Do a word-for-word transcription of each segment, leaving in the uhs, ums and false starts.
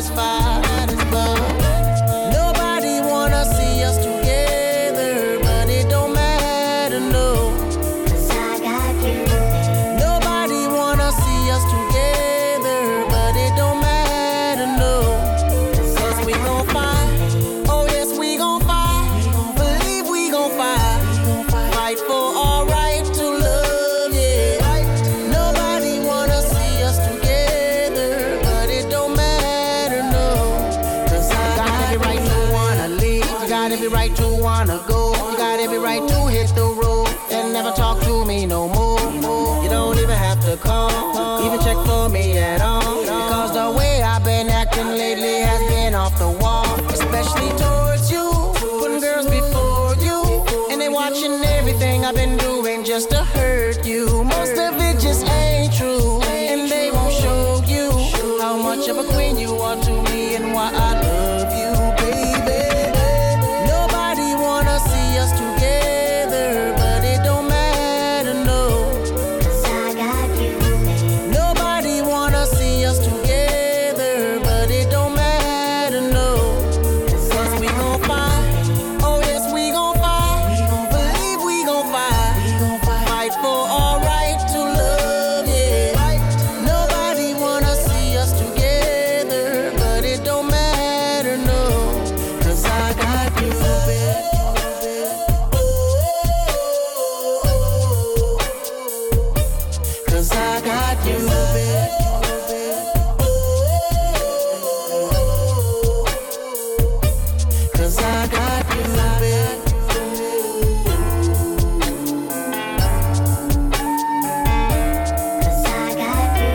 satisfied. But nobody wanna see us together, but it don't matter, no. 'Cause I got you. Nobody wanna see us together, but it don't matter, no. 'Cause we gon' fight. Oh yes, we gon' fight. Believe we gon' fight. Fight for our right to love, yeah. Nobody wanna see us together, but it don't matter, no. 'Cause I got every right to wanna leave. You got every right to wanna go. You got every right to hit the road and never talk to me no more. You don't even have to call, even check for me at all. Because the way I've been acting lately has been off the wall. Especially towards you, putting girls before you. And they watching everything I've been doing just to hurt you. Most of it just ain't true, and they won't show you how much of a queen you are to me and why I love you, baby. Nobody wanna see us together, but it don't matter, no. 'Cause I got you. Nobody wanna see us together, but it don't matter, no. 'Cause we gon' fight. Oh yes, we gon' fight. Believe we gon' fight. Fight for our right to love, yeah. Nobody wanna see us together, but it don't matter, no. 'Cause I got you, baby. 'Cause I got you, baby. 'Cause I got you, baby. 'Cause I got you,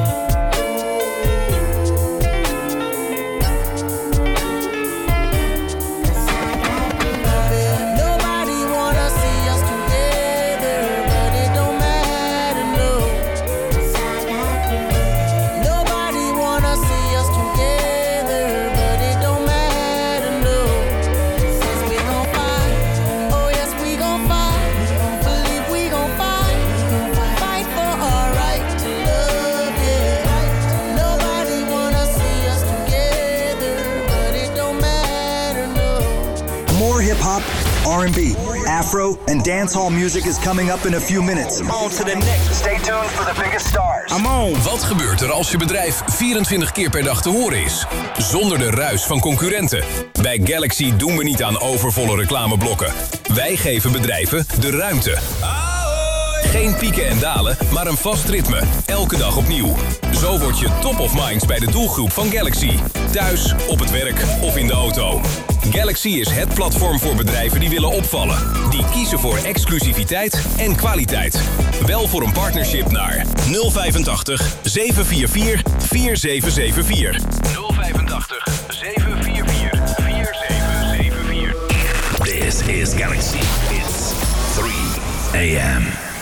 nobody wanna see us together, but it don't matter, no. 'Cause I got you. Nobody wanna see us together, but it don't matter, no. 'Cause we gon' fight. Oh yes, we gon' fight. Believe we gon' fight. Fight for our right to love, yeah. Nobody wanna see us together, but it don't matter, no. More hip-hop, R and B, Afro, and dancehall music is coming up in a few minutes. On to the next. Stay tuned for the biggest stars. I'm on. Wat gebeurt er als je bedrijf vierentwintig keer per dag te horen is? Zonder de ruis van concurrenten. Bij Galaxy doen we niet aan overvolle reclameblokken. Wij geven bedrijven de ruimte. Geen pieken en dalen, maar een vast ritme. Elke dag opnieuw. Zo word je top of minds bij de doelgroep van Galaxy. Thuis, op het werk of in de auto. Galaxy is het platform voor bedrijven die willen opvallen. Die kiezen voor exclusiviteit en kwaliteit. Wel voor een partnership naar nul vijfentachtig zeven vier vier vier zeven zeven vier. nul vijfentachtig zeven vier vier vier zeven zeven vier. This is Galaxy. It's three a.m.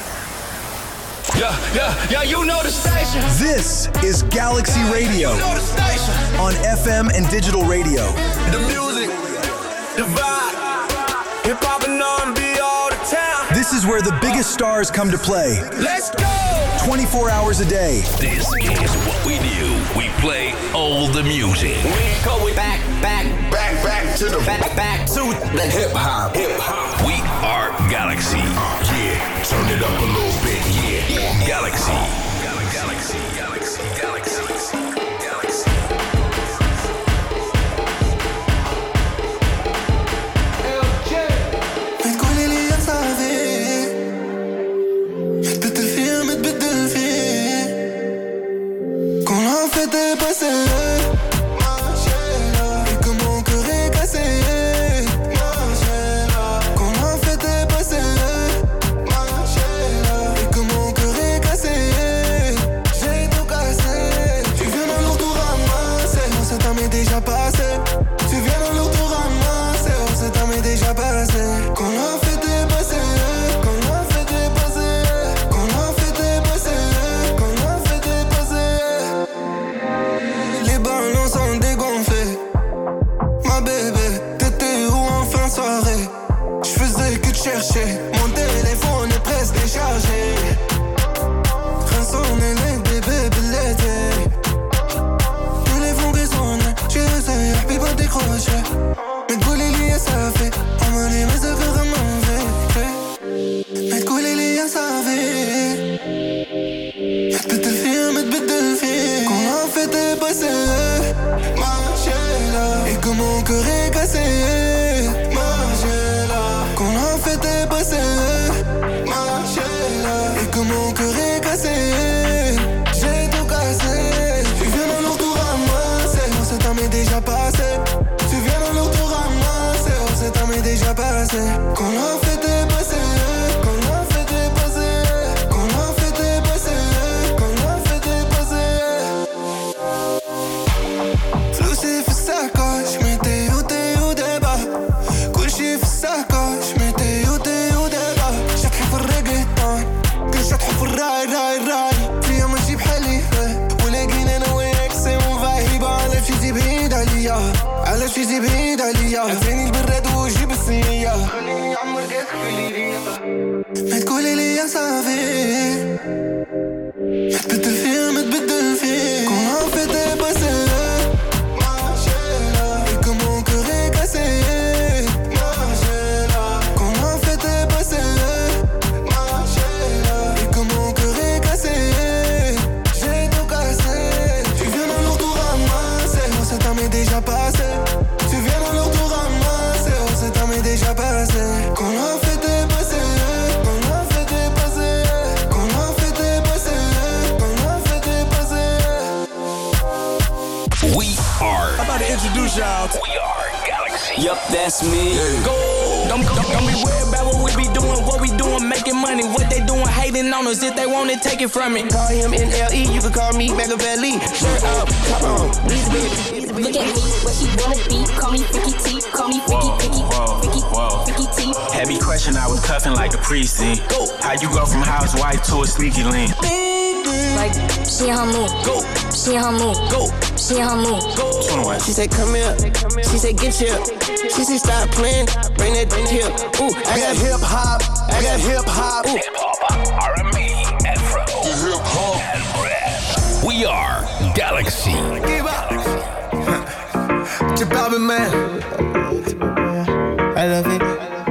Yeah, yeah, yeah, you know the station. This is Galaxy Radio. You know the station. On F M and digital radio. The music, the vibe, hip hop and R and B all the time. This is where the biggest stars come to play. Let's go. twenty-four hours a day. This is what we do. We play all the music. We go back, back, back, back to the back, back to the hip hop, hip hop. We are Galaxy. Uh, yeah, turn it up a little bit, yeah. Galaxy. Galaxy, Galaxy, Galaxy, Galaxy. T'es passé, et que mon cœur est cassé. Quand la fête est passée, et que mon cœur est cassé. J'ai tout cassé. Tu viens dans l'auto ramasser, on s'est t'en déjà passé. Tu viens dans l'auto ramasser, on s'est t'en déjà passé. Quand la fête est passée, quand la fête est passée, quand la fête est passée, quand la fête est passée. Les balances que mon cœur est cassé. Margiela, qu'on la fête est passée. Margiela, et que mon cœur est cassé. J'ai tout cassé. Tu viens dans leur tour ramasser. On s'est mais déjà passé. Tu viens dans leur tour ramasser. On s'est mais déjà passé. Qu'on la fête est passée. Qu'on la fête est passée. Qu'on la fête est passée. Qu'on la fête est passée. Flou chiffre sacoche, mettez où t'es où débat. Cool chiffre sacoche, mettez où t'es où débat. شطحوا في الريغيتون كنشطحوا في الراي راي راي فيها ماشي بحالي ولكن انا وياك سي اون فايب. علاش تجي بعيد عليا علاش تجي بعيد عليا عطيني البراد وجيب السنية خليني نعمر كاس في ليبيا. ما تقولي لي يا صافي ما تبدل فيا ما تبدل فيا. كون عرفتي باسي déjà passé. Tu viens dans leur tour ramasser. On s'est mais déjà passé. Qu'on l'a fait dépasser. Qu'on l'a fait dépasser. Qu'on l'a fait dépasser. Qu'on l'a fait dépasser. We are. I'm about to introduce y'all to We are Galaxy. Yup, that's me. Yeah. Go. Don't, don't, don't be worried about what we be doing. What we doing, making money. What they doing, hating on us. If they want it, take it from me. Call him N L E. You can call me Machiavelli. Shirt up, top on. Look at me, what she wanna be. Call me Vicky T. Call me Vicky, Vicky, Vicky, Vicky T. Heavy question, I was cuffing like a precinct. Go. How you go from housewife to a sneaky link? Like, she in her mood. Go. She in her mood. Go. She in her mood. Go. She said, come here. She said, get here. She said, stop playing. Bring that thing here. Ooh, I got hip hop. I got hip hop. Hip hop, R and B, Afro, hip hop, and rap. We are Galaxy. Give up. Jabba man. I love it.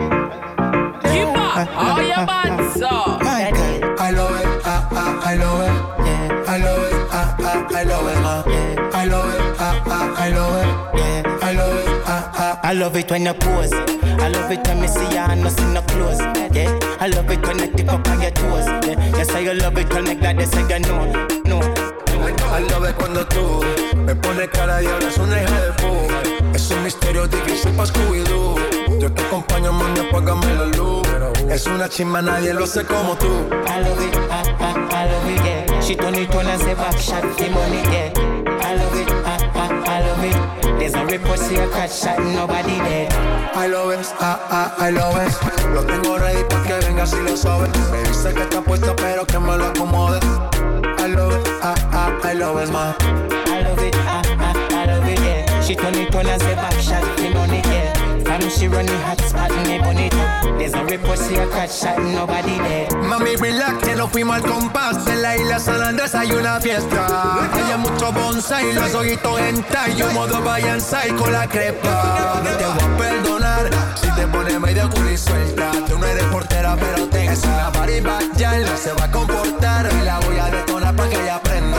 Keep up. All your butts up. I love it, I, I, I love it. Yeah. I love it, I, I, I love it. Yeah. I love it, I, I, I love it. Yeah. I love it, I, I. I love it when you pose. I love it when me see you and no see no clothes. Yeah. I love it when you tip up on your toes. Yeah. Yes, I love it when you glad they say you know. No. I love it cuando tú me pones cara y ahora es una hija de puta. Es un misterio difícil pa' Scooby-Doo. Yo te acompaño, mami, apágame la luz. Es una chimba, nadie lo hace como tú. I love it, I, I, I love it, yeah. She turn it on and say back shot the money, yeah. I love it, I, I, I love it. There's a report, see a catch shot, nobody there. I love it, I, I, I love it. Lo tengo ready pa' que vengas y lo sabes. Me dice que está puesta pero que me lo acomode. I love it, I, I, I love it, ma. I love it, I, I, I love it, yeah. She turn it on and say back shot the money, yeah. From she run the hot spot and me bonnet. There's a report, see a catch shot, nobody there. Mami, relax, que nos fuimos al compás. En la isla San Andrés hay una fiesta. Hay mucho bonsai, los ojitos hentai. Yo modo Vallansai con la crepa. No te voy a perdonar si te pones medio culo y suelta. Tú no eres portera, pero te es una party backyard. No se va a comportar y la voy a detonar pa' que ella aprenda.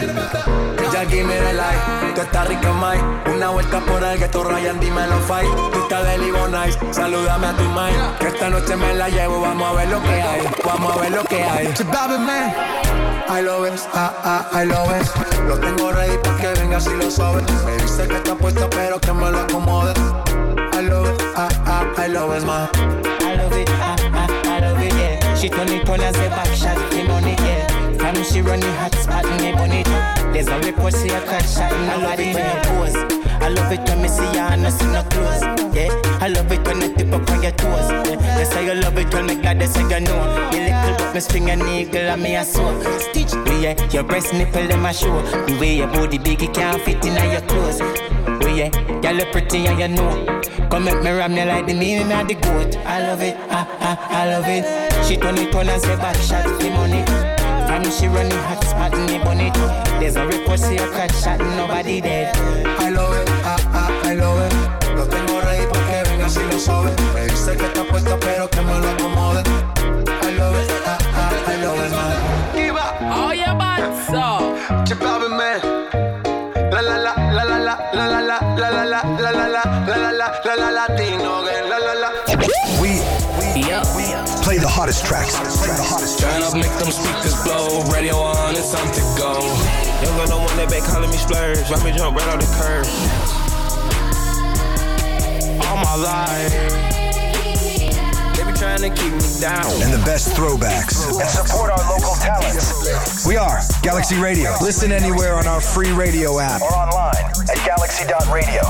Ya give me the light, tú estás rica, Mike. Una vuelta por el ghetto, Ryan, dímelo, fight. Tú estás de Libo Nice, salúdame a tu mind. Que esta noche me la llevo, vamos a ver lo que hay. Vamos a ver lo que hay. Chibabe, man. I love it, I, I, I love it. Lo tengo ready pa' que vengas y lo sabes. Me dice que está puesta, pero que me lo acomode. I love it, I, I, I love it, man. I love it, I, I, I love it, yeah. She turn it on and say back shot the money, yeah. From she run the hot spot and me bonnet. There's a report, see a catch shot, nobody when you pose. I love it when me see you and no see no clothes. Yeah, I love it when you tip up on your toes. Yeah, they say you love it when me glad they say you know. You little but me string a niggle and me a sew. Stitch, yeah, your breast nipple them a show. The way your body big, it can't fit in your clothes. Oh yeah, you look pretty and you know. Come make me ram you like the meaning of the goat. I love it, I, I, I love it. She turn it on and say back shot the money. From she run the hot spot in the bonnet. There's a report, see a catch shot, nobody dead. I love it, I, I, I love it. Lo tengo ready pa' que vengas y lo sabes. Me dice que está puesta pero que me lo acomode. I love it, I, I, I love it, man. All your butts up. Chibabe, man. La la la, la la la. la la la la la la la la la la la la la la Latino gang, la la la. We, we, yeah. we play the hottest tracks. Play the hottest tracks. Turn up, make them speakers blow. Radio on, it's time to go. Young girl don't want that back calling me splurge. Watch me jump right on the curb. All my life, they be trying to keep me down. And the best throwbacks. And support our local talents. We are Galaxy Radio. Listen anywhere on our free radio app. Or online at galaxy dot radio.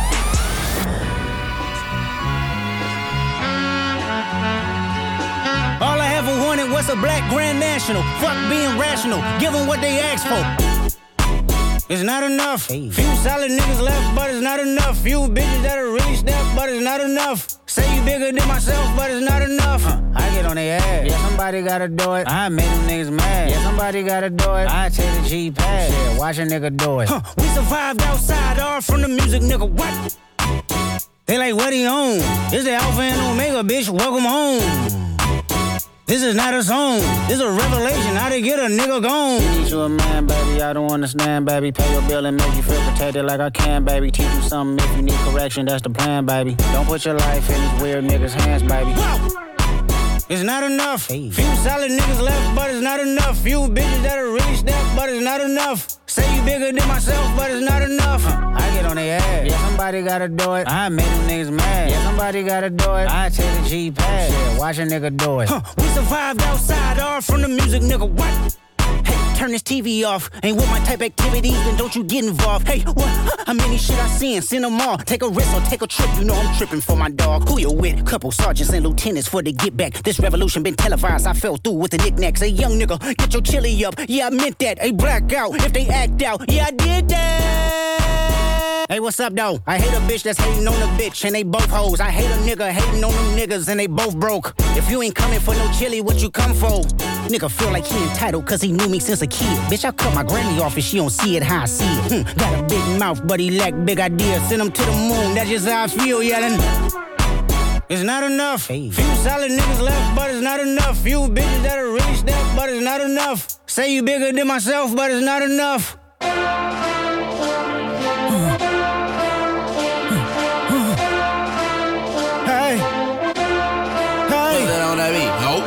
All I ever wanted was a black Grand National. Fuck being rational, give them what they asked for. It's not enough. Few solid niggas left, but it's not enough. Few bitches that are really stepped, but it's not enough. Say you bigger than myself, but it's not enough. Huh. I get on their ass. Yeah, somebody gotta do it. I made them niggas mad. Yeah, somebody gotta do it. I take the G pad. Yeah, watch a nigga do it. Huh. We survived outside, all from the music, nigga. What? They like, what he on? This the Alpha and Omega, bitch. Welcome home. This is not a song. This is a revelation. How to get a nigga gone. Teach you a man, baby. I don't understand, baby. Pay your bill and make you feel protected like I can, baby. Teach you something if you need correction. That's the plan, baby. Don't put your life in these weird niggas' hands, baby. It's not enough. Hey. Few solid niggas left, but it's not enough. Few bitches that are really stepped, but it's not enough. Say you bigger than myself, but it's not enough. Huh. I get on their ass. Yeah, somebody gotta do it. I made them niggas mad. Yeah, somebody gotta do it. I take the G pad. Yeah, watch a nigga do it. Huh. We survived outside, all from the music, nigga. What? Hey, turn this T V off. Ain't with my type activities, then don't you get involved. Hey, what? How many shit I seen? Send them all. Take a risk or take a trip. You know I'm tripping for my dog. Who you with? Couple sergeants and lieutenants for the get back. This revolution been televised. I fell through with the knickknacks. Hey, young nigga, get your chili up. Yeah, I meant that. Hey, black out if they act out. Yeah, I did that. Hey, what's up, though? I hate a bitch that's hating on a bitch, and they both hoes. I hate a nigga hating on them niggas, and they both broke. If you ain't coming for no chili, what you come for? Nigga feel like he entitled, cause he knew me since a kid. Bitch, I cut my granny off and she don't see it how I see it. Hm, got a big mouth, but he lack big ideas. Send him to the moon, that's just how I feel, yelling. It's not enough. Hey. Few solid niggas left, but it's not enough. Few bitches that are really stepped, but it's not enough. Say you bigger than myself, but it's not enough. Hey, hey, that on that beat? Nope.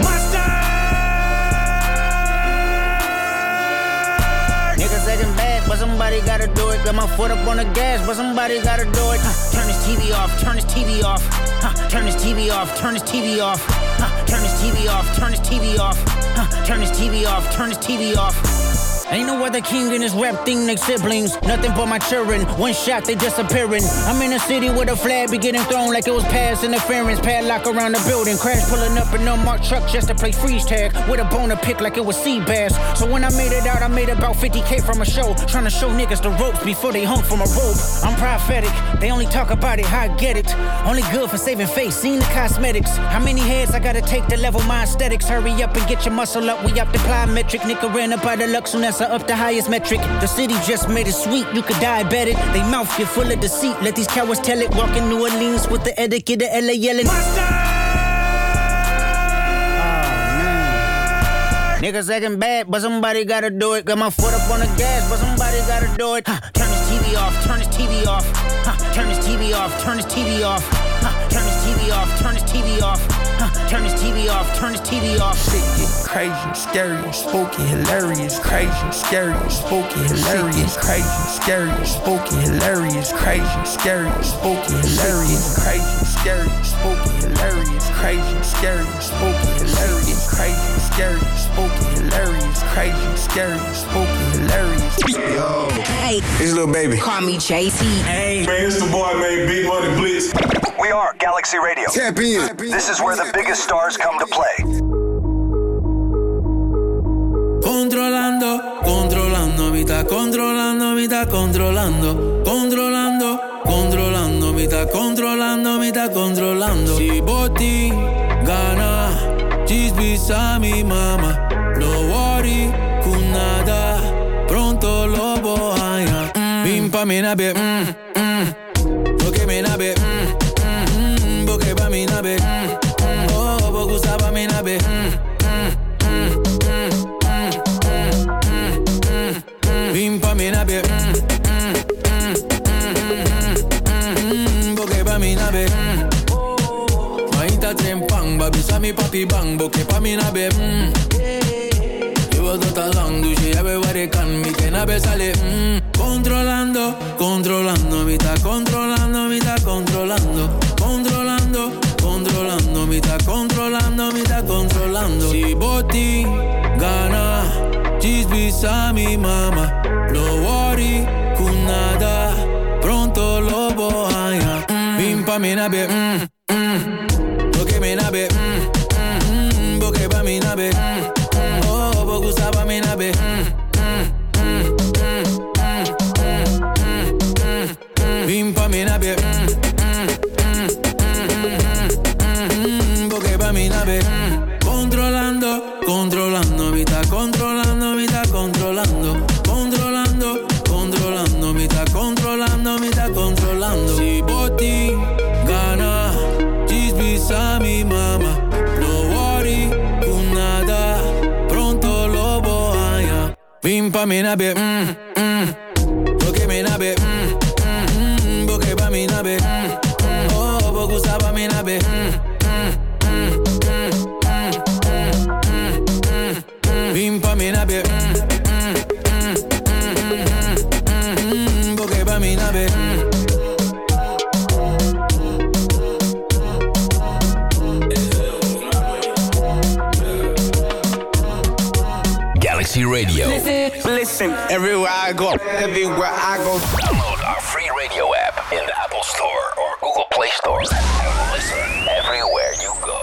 Niggas acting bad, but somebody gotta do it. Got my foot up on the gas, but somebody gotta do it. Huh. Turn this T V off, turn this T V off. Huh. Turn this T V off, turn this T V off. Huh. Turn this T V off, turn this T V off. Huh. Turn this T V off, turn this T V off. Ain't no other king in this rap thing, they siblings. Nothing but my children. One shot, they disappearing. I'm in a city with a flag be getting thrown like it was past interference. Padlock around the building. Crash pulling up an unmarked truck just to play freeze tag. With a bone to pick like it was sea bass. So when I made it out, I made about fifty K from a show. Trying to show niggas the ropes before they hung from a rope. I'm prophetic. They only talk about it, how I get it. Only good for saving face, seen the cosmetics. How many heads I gotta take to level my aesthetics? Hurry up and get your muscle up. We up the plyometric. Nigga ran up by the Lux soon as I up the highest metric. The city just made it sweet, you could diabetic. They mouth get full of deceit, let these cowards tell it. Walk in New Orleans with the etiquette of L A yelling. Monster! Oh, man. Niggas acting bad, but somebody gotta do it. Got my foot up on the gas, but somebody gotta do it. Huh. Turn this T V off, turn this T V off. Huh. Turn this T V off, turn this T V off. Huh. Turn this T V off, turn this T V off. Huh. Turn this T V off, turn this T V off. Shit get crazy, scary, spooky, hilarious, crazy, scary, spooky, hilarious, crazy, scary, spooky, hilarious, crazy, scary, spooky, hilarious, crazy, scary, spooky, hilarious, crazy, scary, spooky, hilarious, crazy, scary, spooky, hilarious, crazy, scary, spooky, hilarious. Yo, hey, this little baby. Call me J T. Hey, man, it's the boy made Big Money Blitz. We are Galaxy Radio. Tap in. This is where the biggest stars come to play. Controlando, controlando, mi está controlando, mi está controlando, controlando, controlando, mi está controlando, mi está controlando. Si Botti gana, just beside mi mama, no worry, con nada, pronto lo voy a. Bim pa mi nabe, mm, mm, porque mi nabe, mm, mm, mm, porque pa mi nabe, mm, mm, oh, porque usaba mi nabe, mm, mm, mm, mm, mm, mm, mm, mm, bim pa mi nabe, mm, mm, mm, mi papi bang, boke pa mi nabe, mm. Je wilt het al lang, dus je hebt wat ik kan. Mi que nabe sale, mm. Controlando, controlando, mi ta controlando, mi ta controlando. Controlando, controlando, mi ta controlando, mi ta controlando. Si boti, gana, just bisa mi mama. No worry, con nada, pronto lo voy a. Bim pa mi nabe, mm, mm. Boke mi nabe, mm, mm. Boke pa mi nabe, mm. Oh, boku sa pa mi nabe, mm, mm, mm, mm, mm, mm. Bim pa mi nabe, mm, mm, mm, boke pa mi nabe. Controlando, controlando, mi ta controlando, mi ta controlando. Controlando, controlando, mi ta controlando, mi ta controlando. Si boti, gana, just bisa mi mama. No worry, con nada, pronto lo voy a. Bim pa mi nabe, mm, mm. Boke mi nabe, mm, mm, boke pa mi nabe, mm, mm. Oh, boku sa pa mi nabe, mm, mm, mm, mm, mm, mm, mm. Bim pa mi nabe, mm, mm, mm, mm, mm, boke pa mi nabe, mm. Galaxy Radio. Listen, listen, everywhere I go, everywhere I go. Download our free radio app in the Apple Store or Google Play Store. And listen everywhere you go.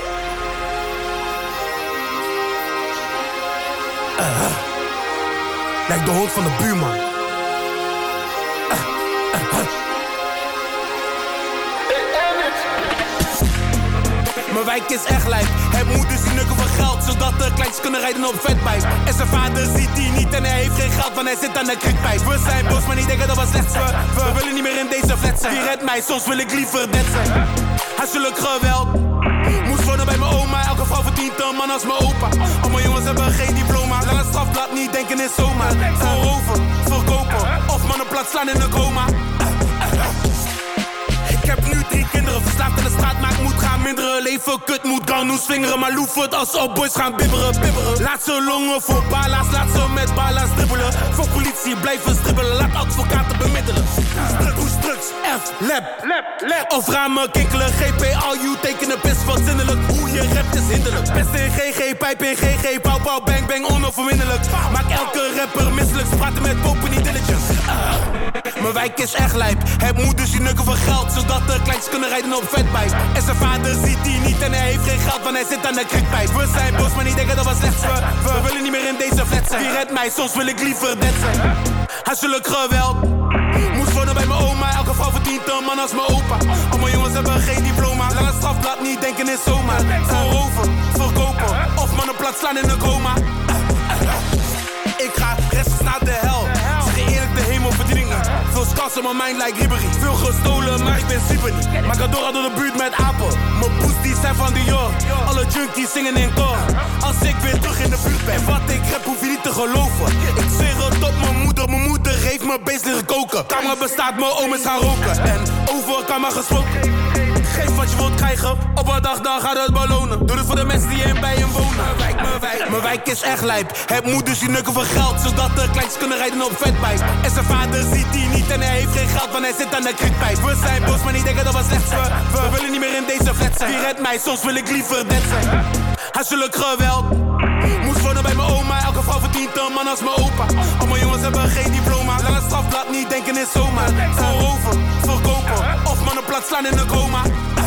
Uh, lijkt de hond van de buurman. Uh, uh, uh. Mijn wijk is echt lijp. Het moeders die nukken van geld, zodat de kleintjes kunnen rijden op vetbike. En zijn vader ziet hij niet en hij heeft geen geld, want hij zit aan de krikpijp. We zijn boos, maar niet denken dat we slechts we, we willen niet meer in deze flat zijn. Wie redt mij, soms wil ik liever dead zijn. Hij is zulk geweld. Moest wonen bij mijn oma, elke vrouw verdient een man als mijn opa. Al mijn jongens hebben geen diploma, lange strafblad, niet denken is zomaar. Voorover, verkopen, of mannen plat slaan in een coma. Ik heb nu drie kinderen, verslaafd aan de straat, maar ik moet gaan minderen. Leven kut, moet ganoes swingeren, maar loef het als op boys gaan bibberen, bibberen. Laat ze longen voor bala's, laat ze met bala's dribbelen. Voor politie blijven stribbelen, laat advocaten bemiddelen. Hoe struks, F, lab, lab, lab. Of ramen kinkelen, G P, all you tekenen best wat zinnelijk. Hoe je rapt is hinderlijk. Best in G G, pijp in G G, pauw, pauw, bang, bang, onoverwinnelijk. Maak elke rapper misselijk, ze praten met popen, niet diligence. Uh. Mijn wijk is echt lijp. Heb moeders die nukken van geld, zodat de kleintjes kunnen rijden op vetbike. En zijn vader ziet hij niet en hij heeft geen geld, want hij zit aan de krikpijp. We zijn boos, maar niet denken dat we slechts we, we willen niet meer in deze flat zijn. Wie redt mij, soms wil ik liever dead zijn. Hij is zulk geweld. Moest wonen bij mijn oma, elke vrouw verdient een man als mijn opa. Al mijn jongens hebben geen diploma, lange strafblad, niet denken is zomaar. Voorover, verkopen, of mannen plat slaan in een coma. Ik ga rechts naar de hel. Zeg eerlijk, de hemel verdien ik niet. Veel scars op mijn mind like Ribéry. Veel gestolen, maar ik ben super niet. Maar Cadora door de buurt met Apel. Mijn boots die zijn van Dior. Alle junkies zingen in koor. Als ik weer terug in de buurt ben. Wat ik rap hoef je niet te geloven. Ik zweer het op mijn moeder. Mijn moeder heeft me beest leren koken. Kamer bestaat, mijn oom is gaan roken. En over kamer gesproken. Geef wat je wilt krijgen, op een dag dan gaat het belonen. Doe het voor de mensen die in bij hem wonen. Mijn wijk, mijn wijk, mijn wijk is echt lijp. Heb moeders die nukken van geld, zodat de kleintjes kunnen rijden op vetbike. En zijn vader ziet hij niet en hij heeft geen geld, want hij zit aan de krikpijp. We zijn boos, maar niet denken dat we slechts we, we willen niet meer in deze flat zijn. Wie redt mij, soms wil ik liever dead zijn. Hij is zulk geweld. Moest wonen bij mijn oma, elke vrouw verdient een man als mijn opa. Al mijn jongens hebben geen diploma, lange strafblad, niet denken is zomaar. Voorover, verkopen, of mannen plat slaan in een coma.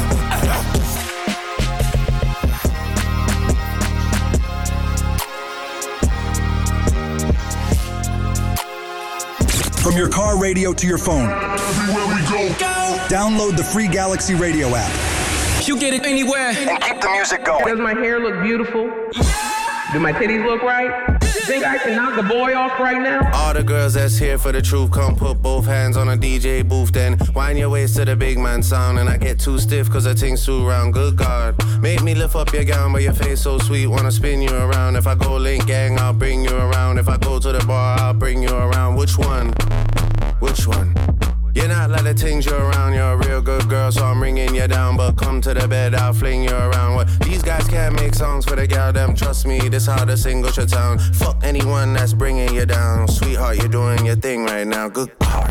From your car radio to your phone. Everywhere we go. Go. Download the free Galaxy Radio app. You get it anywhere. And keep the music going. Does my hair look beautiful? Do my titties look right? Think I can knock a boy off right now? All the girls that's here for the truth, come put both hands on a D J booth, then wind your waist to the big man sound. And I get too stiff cause I thing's too round. Good God, make me lift up your gown, but your face so sweet, wanna spin you around. If I go link gang, I'll bring you around. If I go to the bar, I'll bring you around. Which one? Which one? You're not like the things you're around. You're a real good girl, so I'm ringing you down. But come to the bed, I'll fling you around. What These guys can't make songs for the gal, them trust me, this how the single should sound. Fuck anyone that's bringing you down. Sweetheart, you're doing your thing right now, good God.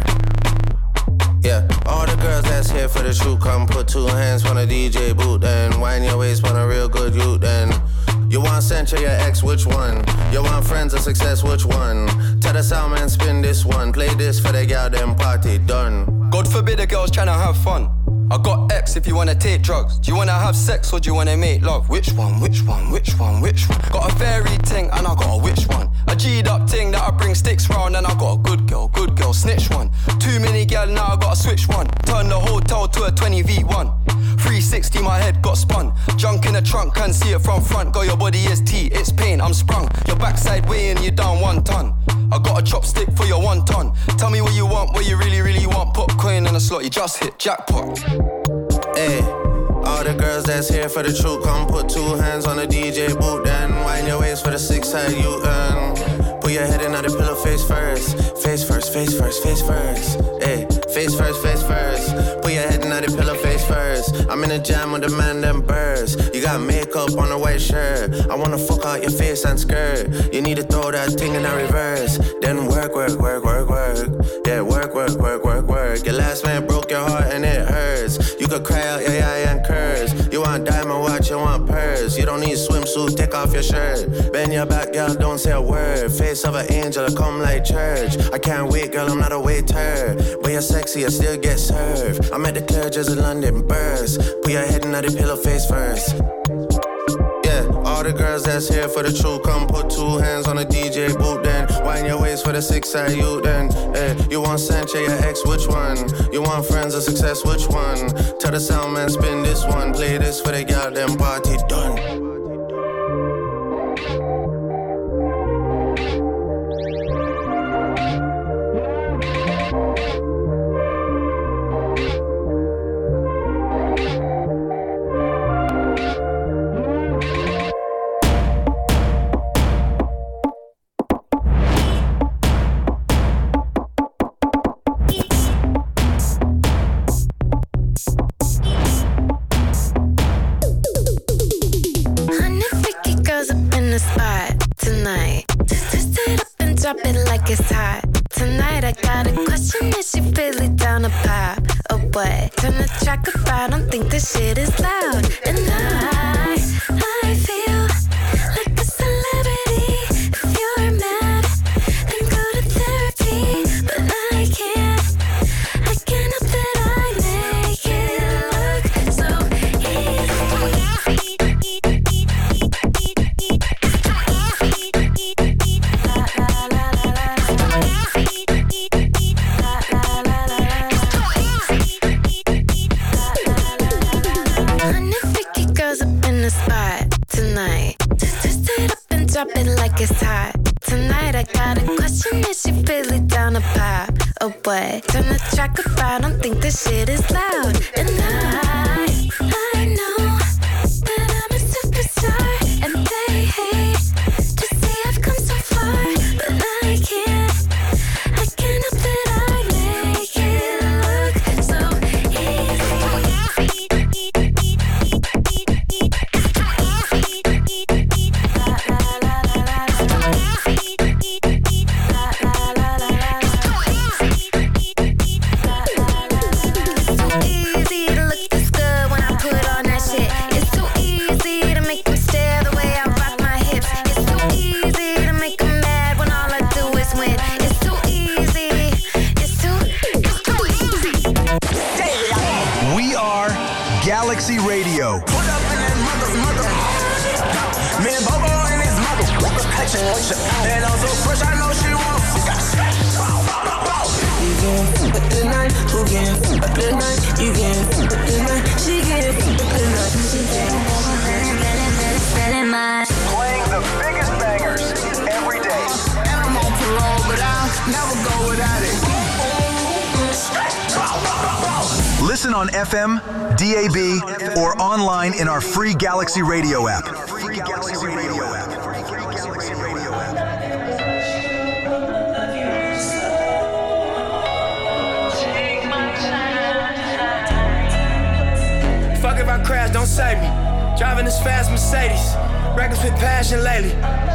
Yeah, all the girls that's here for the shoot, come put two hands on a D J boot, then wind your waist on a real good youth, then. You want Central, your ex, which one? You want friends or success, which one? Tell the sound man, spin this one. Play this for the gal, them party done. God forbid a girl's tryna have fun. I got X if you wanna take drugs. Do you wanna have sex or do you wanna make love? Which one, which one, which one, which one? Got a fairy ting and I got a which one? A G'd up ting that I bring sticks round and I got a good girl, good girl, snitch one. Too many gal, now I gotta switch one. Turn the hotel to a twenty V one. three sixty, my head got spun. Junk in the trunk, can't see it from front. Girl, your body is tea, it's pain, I'm sprung. Your backside weighing you down one ton. I got a chopstick for your one ton. Tell me what you want, what you really, really want. Put coin in a slot, you just hit jackpot. Hey, all the girls that's here for the truth, come put two hands on the D J boot, then wind your waist for the six side you and put your head in on the pillow face first. Face first, face first, face first. Hey, face first, face first. Put your head in on the pillow face first. I'm in a jam with the man, them birds. You got makeup on a white shirt. I wanna fuck out your face and skirt. You need to throw that thing in a reverse. Then work, work, work, work, work. Yeah, work, work, work, work, work. Your last man broke your heart and it hurts. You could cry out, yeah, yeah, and curse. You want diamond watch, you want purse. You don't need swimsuit, take off your shirt. Bend your back, girl, don't say a word. Face of an angel, come like church. I can't wait, girl, I'm not a waiter. But you're sexy, I still get served. I'm at the Clerges of London burst. Put your head in the pillow face first. Yeah, all the girls that's here for the truth, come put two hands on a D J boot, then wind your waist for the six side you, then hey, you want Sancho, your ex, which one? You want friends or success, which one? Tell the sound man, spin this one. Play this for the gal, then party done. Drop it like it's hot. Tonight I got a question, is she really down to pop? Or what? Turn the track up, I don't think this shit is loud. And I, I feel like a celebrity. If you're mad, then go to therapy. But I can't, I can't help that I make it look so drop it like it's hot. Tonight I got a question, is she really down to pop? Or what? Turn the track up, I don't think this shit is loud. And I, I know that I'm a superstar. And they hate to see I've come so far. But I can't, I can't help that I make it look so Galaxy Radio. Put up in that mother, mother. Man, Bobo and his mother. And I'm so fresh, I know she wants. You can f*** tonight, who can f*** tonight? You can f*** tonight, she can f*** tonight. Playing the biggest bangers every day. And I'm on parole, but I'll never go without it. Listen on F M, D A B, or online in our free Galaxy Radio app. Free Galaxy Radio app. Fuck if I crash, don't save me. Driving this fast Mercedes, reckless with passion lately.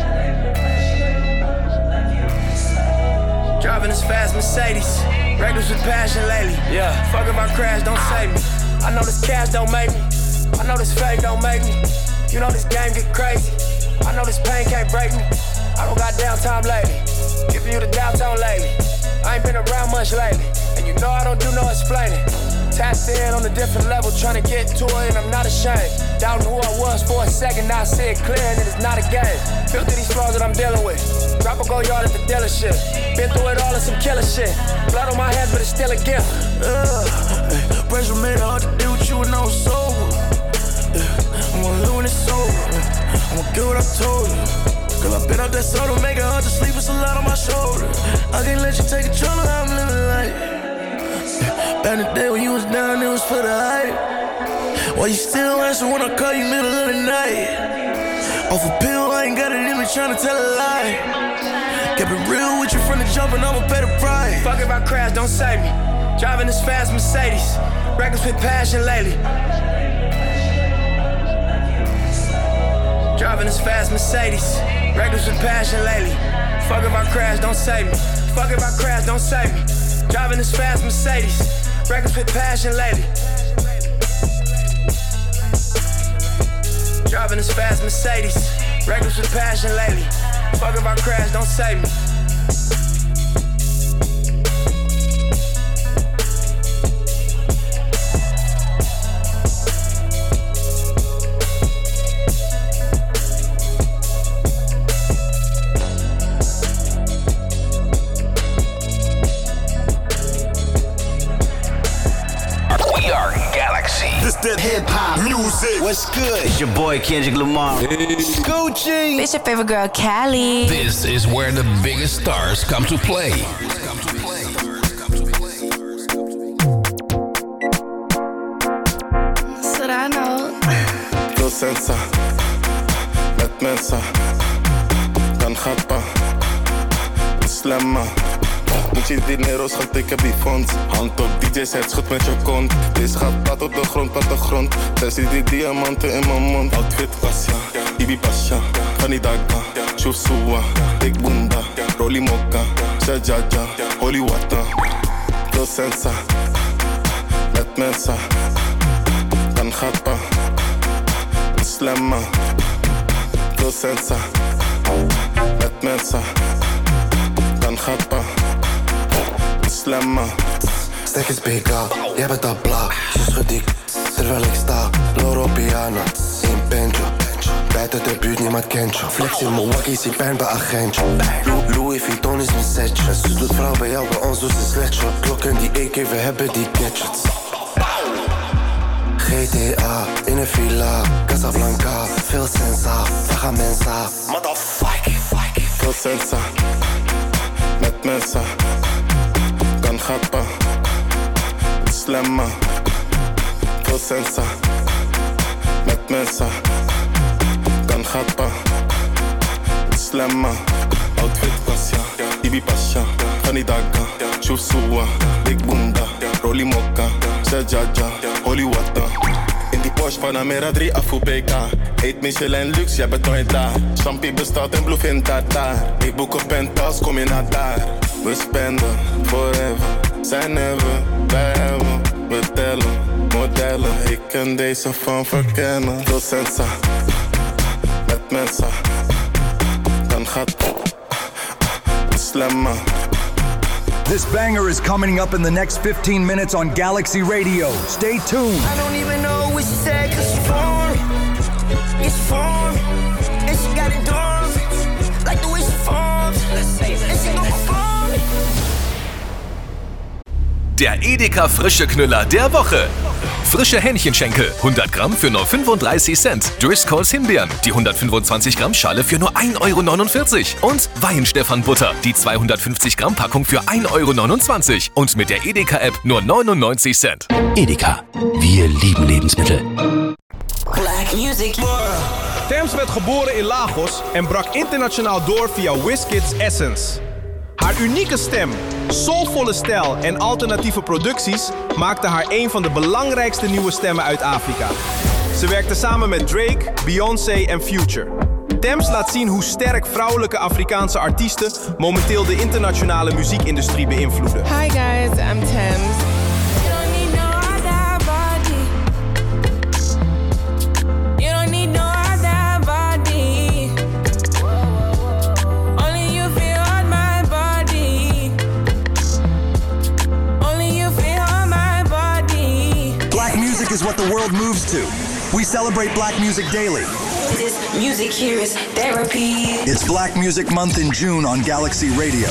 Driving this fast Mercedes, reckless with passion lately. Yeah, fuck if I crash, don't save me. I know this cash don't make me. I know this fake don't make me. You know this game get crazy. I know this pain can't break me. I don't got downtime lately. Giving you the downtown lately. I ain't been around much lately, and you know I don't do no explaining. Tapped in on a different level, trying to get to it, and I'm not ashamed. Doubting who I was for a second, now I see it clear, and it is not a game. Built to these flaws that I'm dealing with. Drop a go yard at the dealership. Been through it all, of some killer shit. Blood on my hands, but it's still a gift. Uh, hey, pressure made it hard to deal with you when I was sober. Yeah, I'm gonna live when it's over. I'm gonna get what I told you. Girl, I been out that soda, make it hard to sleep, it's a lot on my shoulder. I can't let you take control of how I'm living life. Back in the day when you was down, it was for the hype. Why you still answer when I call you middle of the night? Off a pill, I ain't got it in me trying to tell a lie. Kept it real with you from the jump and I'ma pay the price. Fuck if I crash, don't save me. Driving this fast Mercedes, reckless with passion lately. Driving this fast Mercedes, reckless with passion lately. Fuck if I crash, don't save me. Fuck if I crash, don't save me. Driving this fast Mercedes, reckless with passion lately. Driving this fast Mercedes, reckless with passion lately. Fuck if I crash, don't save me. That hip hop music. What's good? It's your boy Kendrick Lamar. Scoochie. It's your favorite girl, Callie. This is where the biggest stars come to play. Serrano. Veel sensa, met mensen. Dan grappa, slamma. Moet je dinero's gaan tikken die fonds. Hand op D J's, het schud met je kont. Deze gaat plat op de grond, plat de grond. Zij ziet die diamanten in mijn mond. Outfit pasja, Ibi pasja. Fanny daga, Shuf suwa. Big bunda, Rolly mokka. Shajaja, holy water. Veel sensa, met mensen. Dan grappa, slamma. Veel sensa, met mensen. Dan grappa. Slamma. Stek is B K, jij bent dat bla. Ze schudt dik, terwijl ik sta. Loro piano, in Benjo. Buiten de buurt, niemand kent je. Flex in Milwaukee, zie pijn bij agentje. Louis Vuitton is mijn setje. Ze doet vrouw bij jou, bij ons doet ze sletje. Klokken die A K, we hebben die gadgets. G T A, in een villa. Casablanca, veel sensa. Vaga mensa, motherfucker. Veel sensa, met mensa. Dan grappa, slamma. Veel sensa, met mensa. Dan grappa, slamma. Outfit pasja, Ibi pasja. Fanny daga, Shuf suwa. Big bunda, Rolly mokka. Shajaja, holy water. In die Porsche Panamera drie Afu B K. Eet Michelin luxe, jij bent nooit daar. Champagne bestaat en bluffin daar. Ik boek een penthouse, kom je naar daar. We spenden forever, zijn never, wij hebben. We tellen, modellen, ik kan deze van verkennen. Veel sensa, met mensa. Dan gaat slamma. This banger is coming up in the next fifteen minutes on Galaxy Radio. Stay tuned. I don't even know what she said, cause she phone. It's phone. And she got it done. Like the way she formed. And she gon' perform. Der Edeka Frische Knüller der Woche. Frische Hähnchenschenkel, hundert Gramm für nur fünfunddreißig Cent. Driscolls Himbeeren, die hundertfünfundzwanzig Gramm Schale für nur ein Euro neunundvierzig. Und Weihenstephan Butter, die zweihundertfünfzig Gramm Packung für ein Euro neunundzwanzig. Und mit der Edeka-App nur neunundneunzig Cent. Edeka, wir lieben Lebensmittel. Black music. Tems werd geboren in Lagos en brak internationaal door via Wizkid's Essence. Haar unieke stem, soulvolle stijl en alternatieve producties maakten haar een van de belangrijkste nieuwe stemmen uit Afrika. Ze werkte samen met Drake, Beyoncé en Future. Tems laat zien hoe sterk vrouwelijke Afrikaanse artiesten momenteel de internationale muziekindustrie beïnvloeden. Hi guys, I'm Tems. Is what the world moves to. We celebrate black music daily. This music here is therapy. It's Black Music Month in June on Galaxy Radio.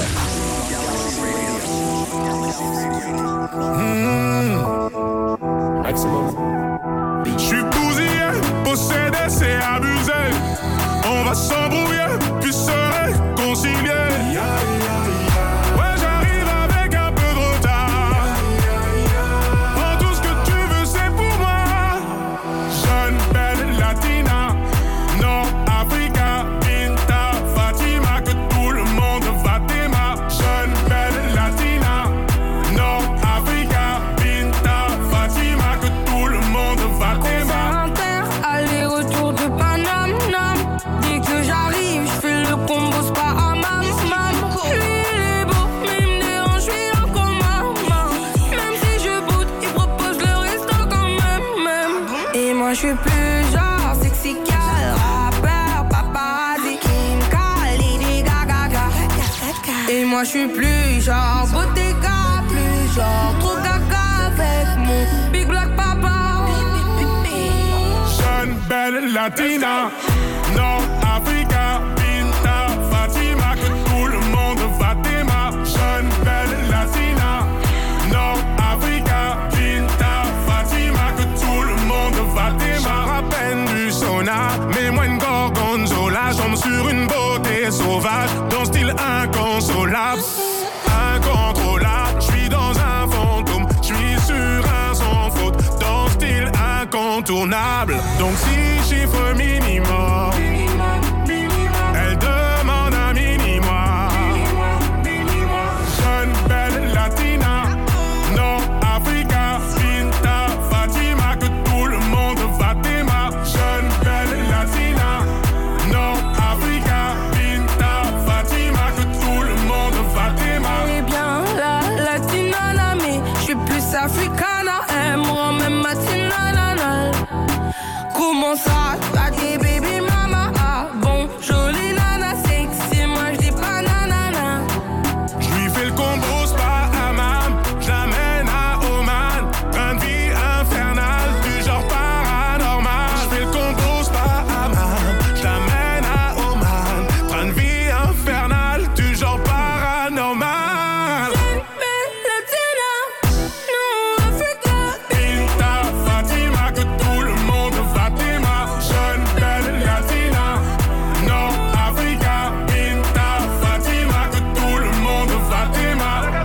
Je suis bousillé, possédé, c'est abusé. On va s'embrouiller, puis se réconcilier. Ouais, j'arrive avec un peu de retard. Prends tout ce que tu veux, c'est pour moi. Jeune, belle, latina, nord-africa, Binta, Fatima, que tout le monde va t'aimer. Jeune, belle, latina, nord-africa, Binta, Fatima, que tout le monde va t'aimer. Aller-retour de Paname, nam. Dès que j'arrive, j'fais le combo, c'est pas à mam, mam. Lui, il est beau, mais il me dérange, j'suis en coma, mam. Même si je boude, il propose le resto quand même, même. Et moi, j'suis plus genre sexy gal, rappeur, paparazzi, Kim Khalid, Gaga, Gaga. Et moi, j'suis plus genre Bottega, plus genre trop gaga avec mon big black papa. Jeune, belle, latina, nord-africa, Binta, Fatima, que tout le monde va t'aimer. Jeune, belle, latina, nord-africa, Binta, Fatima, que tout le monde va t'aimer. J'en rappelle du sauna, mets-moi une gorgonzola, jambe sur une beauté sauvage, ton style inconsolable, incontrôlable. J'suis dans un fantôme, j'suis sur un sans faute, ton style incontournable. Donc si chiffre minimum, elle demande un mini-moi. Jeune, belle, latina, nord-africa, Binta, Fatima, que tout le monde va t'aimer. Jeune, belle, latina, nord-africa, Binta, Fatima, que tout le monde va t'aimer. Eh bien, la latina, la mais j'suis plus africana, elle me rend même matinale. Comment ça, t'as dit baby mama, ah bon, jolie nana, sexy, moi j'dis pas nanana. J'lui fais le combo, c'est pas à mam, j'lamène à Oman, train de vie infernal, du genre paranormal. J'fais le combo, c'est pas à mam, j'lamène à Oman, train de vie infernal, du genre paranormal. Binta, Fatima, que tout le monde va t'aimer. Jeune, belle, latina, nord-africa, Binta, Fatima, que tout le monde va t'aimer.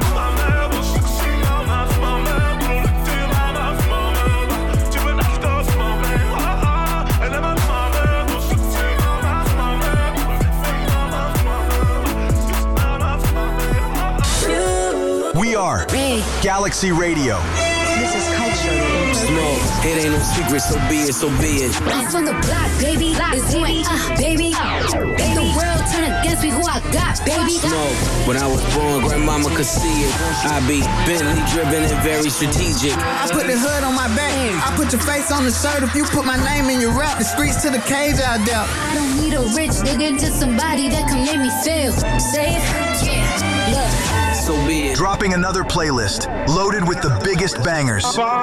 We are Galaxy Radio. This is culture. Smoke, it ain't no secret, so be it, so be it. I'm from the block, baby. It's me, uh, baby. If the world turn against me, who I got, baby? Smoke, when I was born, grandmama could see it. I be Bentley driven and very strategic. I put the hood on my back. I put your face on the shirt. If you put my name in your rap, the streets to the cage out there. I don't need a rich nigga, just somebody that can make me feel safe. Yeah, look. So be it. Dropping another playlist loaded with the biggest bangers.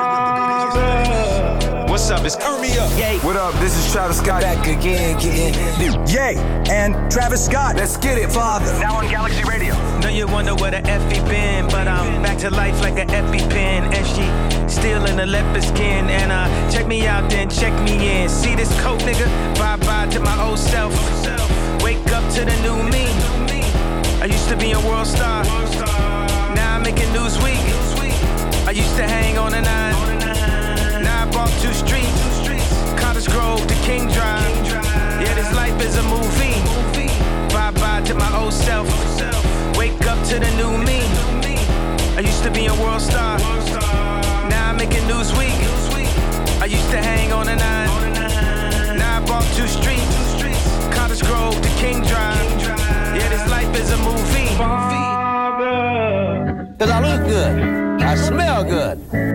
What's up? It's Turn Me Up. Yay. What up? This is Travis Scott. Back again, getting new. Yay. And Travis Scott. Let's get it, father. Now on Galaxy Radio. Know you wonder where the F E been, but I'm back to life like an EpiPen. And she still in the leopard skin. And uh, check me out, then check me in. See this coat, nigga? Bye-bye to my old self. Wake up to the new me. I used to be a world star. Now I'm making Newsweek. I used to hang on a nine. Now I bought two streets. Cottage Grove to King Drive. Yeah, this life is a movie. Bye-bye to my old self. Wake up to the new me. I used to be a world star. Now I'm making Newsweek. I used to hang on a nine.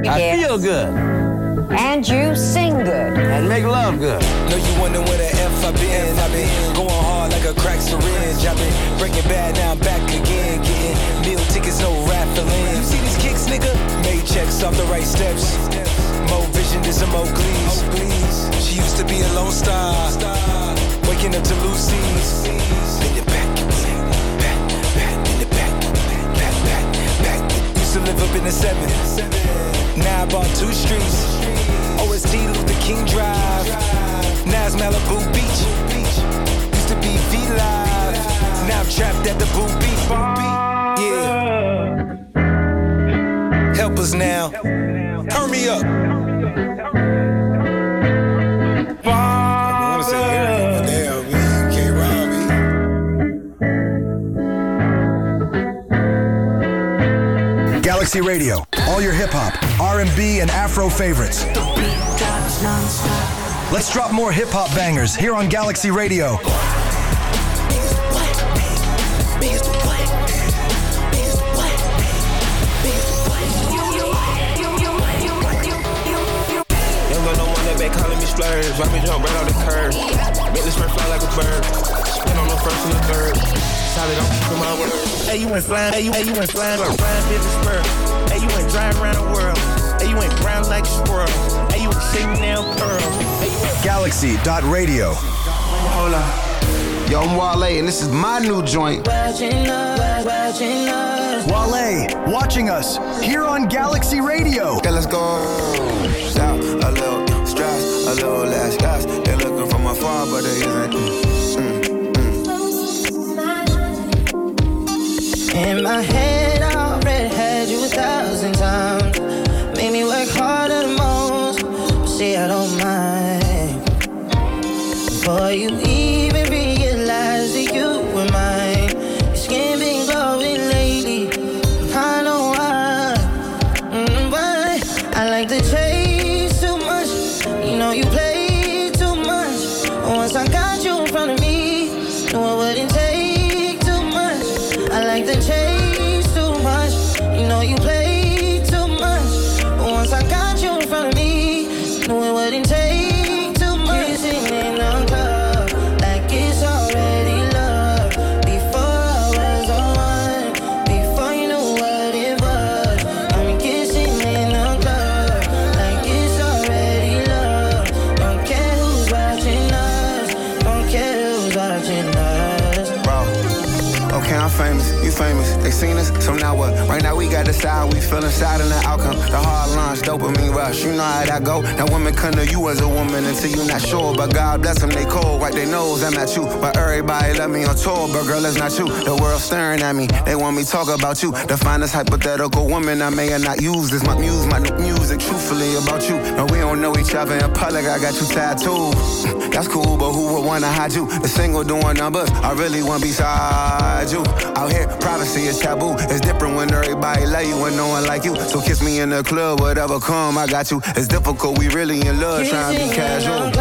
I Yes. feel good. And you sing good. And make love good. Know you wonder where the F I been. I been going hard like a crack syringe. I been breaking bad, now I'm back again. Getting meal tickets, no raffling. You see these kicks, nigga? Made checks off the right steps. More vision than some Oakleys. She used to be a lone star. Waking up to Lucy's. In the back, back, back, in the back, back, back, back. Used to live up in the seven. Now I bought two streets. O S T Luther King Drive. Now it's Malibu Beach. Used to be V-Live. Now I'm trapped at the Boo Beat. Yeah. Help us now. Turn me up. Galaxy Radio, all your hip-hop, R and B, and Afro favorites. Let's drop more hip-hop bangers here on Galaxy Radio. They calling me splurge, watch me jump right on the curb. Make this bird fly like a bird. Spin on the first and the third. Solid, I'm keeping my word. Hey, you went flying, hey, you, hey, you went flying, but flying business bird. Hey, you went driving around the world. Hey, you went brown like a squirrel. Hey, you went singing down pearls. Hey, Galaxy dot radio. Hold on. Yo, I'm Wale, and this is my new joint. Watching us, watching us. Wale, watching us here on Galaxy Radio. Okay, let's go. Shout a little stress, a little less gas. They're looking from afar, but they isn't. Mm, mm. In my head, I already had you a thousand times. Made me work harder than most. But see, I don't mind. Before you even realize that you were mine. Your skin been glowing lately. I know why. Mm, but I like the chase too much. You know you play too much. Once I got you in front of me, knew it wouldn't take too much. I like the chase too much. You know you play too much. Once I got you in front of me, knew it wouldn't take too much. Kissing in the club, like it's already love. Before I was the one, before you knew what it was. I'm kissing in the club, like it's already love. Don't care who's watching us, don't care who's watching us. Bro, okay, I'm famous, you famous. They seen us, so now what? Right now we got the side, we feel inside in the outcome. The hard lines, dopamine rush, you know how that go. That woman couldn't know you as a woman until you not sure. But God bless them, they cold, right? They knows I'm not you. But everybody let me on tour, but girl, it's not you. The world staring at me, they want me talk about you. The finest hypothetical woman I may or not use. This my muse, my new music, truthfully about you. No, we don't know each other in public, I got you tattooed. That's cool, but who would wanna hide you? The single doing numbers, I really want beside you. Out here, privacy is taboo. It's different when everybody love you and no one like you. So kiss me in the club, whatever come, I got you. It's difficult, we really in love, trying to be casual. Like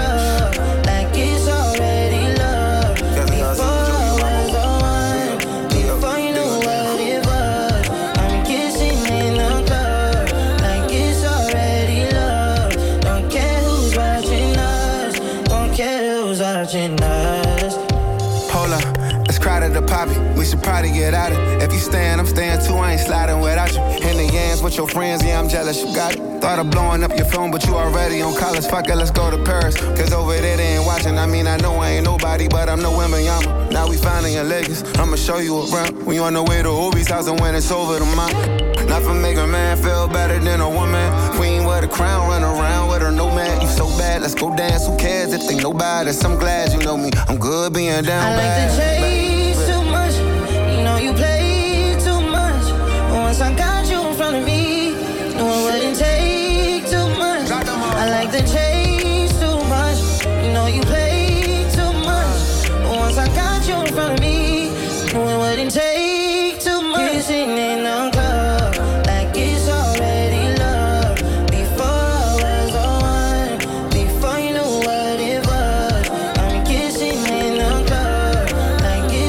it's already love. Before I was the one, before you knew what it was. I'm kissing in the club, like it's already love. Don't care who's watching us, don't care who's watching us. Hold up, it's crowded the poppy. We should probably get out of it. If you staying, I'm staying too. I ain't sliding without you. In the yams with your friends, yeah, I'm jealous. You got it. Thought of blowing up your phone, but you already on college. Fuck it, let's go to Paris. Cause over there they ain't watching. I mean, I know I ain't nobody, but I'm no Wembanyama. Now we finally in Lakers. I'ma show you around. We on the way to Obi's house and when it's over the mountain. Not for make a man feel better than a woman. Queen with a crown, run around with her nomad. You so bad, let's go dance. Who cares if they know about us? I'm glad you know me. I'm good being down I like bad. the chase too much. You know you play too much. Once I got you in front of me, knew it wouldn't take too much. I like the chase too much. You know you play too much. Once I got you in front of me, knew it wouldn't take too much. Kissing in the club, like it's already love. Before I was the one, before you knew what it was. I'm kissing in the club, like it's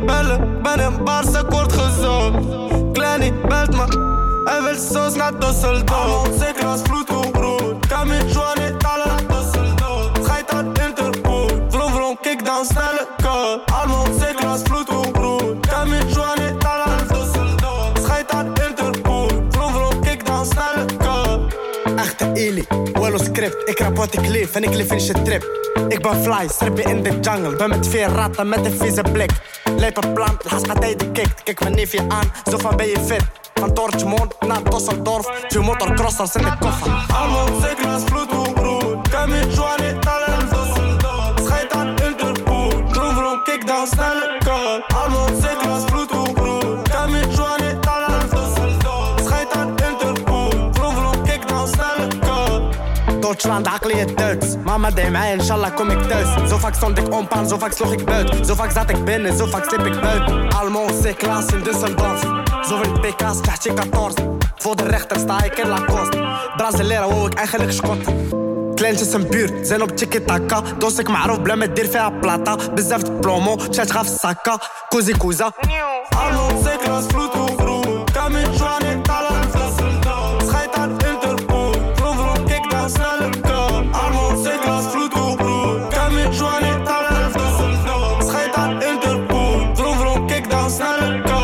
bellen, ben in Barca kort gezocht. Kleine belt me, hij wil sauce naar Düsseldorf. Zeker als vloedkoek broer, kan me joinen, talen naar Düsseldorf. Schijt aan Interpol, vroom vroom, kijk dan snelle kant. Allemaal zeker als vloedkoek broer, kan me joinen, talen naar Düsseldorf. Schijt aan Interpol, vroom vroom, kijk dan snelle kant. Echte Eli, Wello script, ik rap wat ik leef en ik leef in shit trip. Ik ben fly, strippen in de jungle, ben met vier ratten met een vieze blik. Lijpe plan, laatst gaat hij de kick. Kijk mijn neefje aan, zo van ben je fit. Van Dortmund naar Düsseldorf, twee motorcrossers in de koffer. Allemaal zeker als vloedhoek broer, kan me joinen, talen naar Düsseldorf. Schijt aan Interpol, vroom vroom, kijk dan snelle kant. Allemaal zeker als vloedhoek broer, kan me joinen, talen naar Düsseldorf. Schijt aan Interpol, vroom vroom, kijk dan snelle kant. Duitsland, hakkel je Duits. Mama deed mij, inshallah kom ik thuis. Zo vaak stond ik ompaan, zo vaak sloeg ik buiten. Zo vaak zat ik binnen, zo vaak sliep ik buiten. Allemaal C-klas in Düsseldorf. Zoveel P K's, krijg je veertien. Voor de rechter sta ik in Lacoste. Brazilera wou ik eigenlijk schotten. Kleintjes in buurt, zijn op tiki-taka. Dus ik maar op blij met dirf en plata. Bezef de plomo, chat gaf saka. Kuzi kuza. Allemaal zeker als vloedhoek broer. Kan me joinen, talen naar Düsseldorf. Schijt aan Interpol, vroom vroom, kijk dan snelle kant. Allemaal zeker als vloedhoek broer. Kan me joinen, talen naar Düsseldorf. Schijt aan Interpol, vroom vroom, kijk dan snelle kant.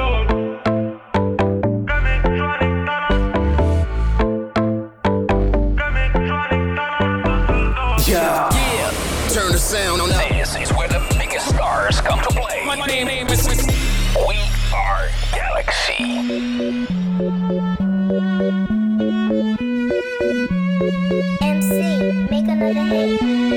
Yeah. Yeah. Turn the sound on up. This is where the biggest stars come to play. My name is We Are Galaxy. M C, make another hit.